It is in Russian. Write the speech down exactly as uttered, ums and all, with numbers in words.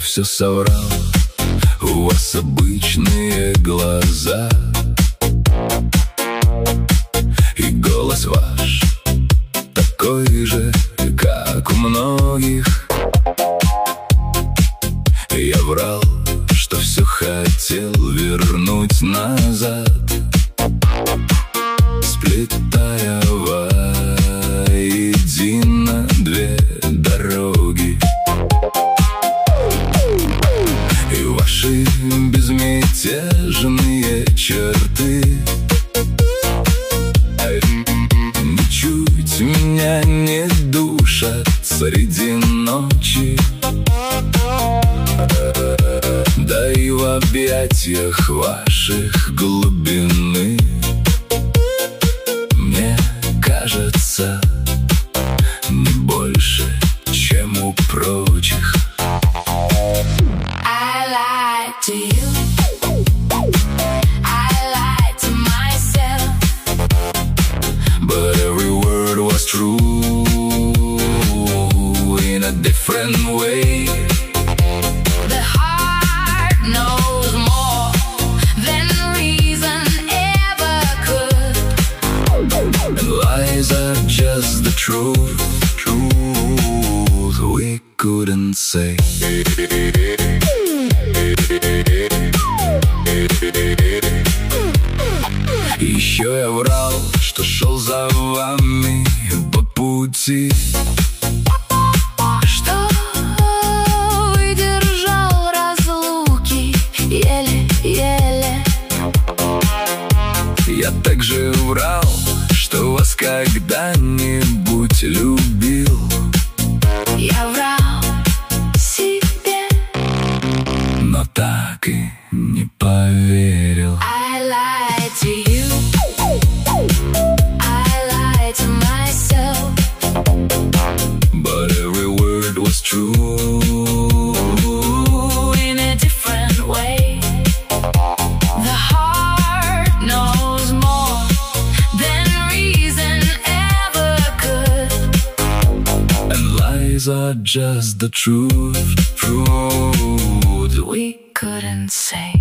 все соврал. У вас обычные глаза, и голос ваш такой же, как у многих. Я врал, что все хотел вернуть назад, сплетая воедино две дороги. И ваши безмятежные черты ничуть меня не душат среди ночи. Да и в объятиях ваших глубины, мне кажется, не больше, чем у прочих. I lied to you, I lied to myself, but every word was true in a different way. The heart knows more than reason ever could, And lies are just the truth, truth we couldn't say. Еще я врал, что шел за вами по пути, что выдержал разлуки еле-еле. я также врал, что вас когда-нибудь любил. Я врал себе, Но так и не поверил. I lied to you, I lied to myself, But every word was true in a different way. The heart knows more than reason ever could, And lies are just the truth, truth we couldn't say.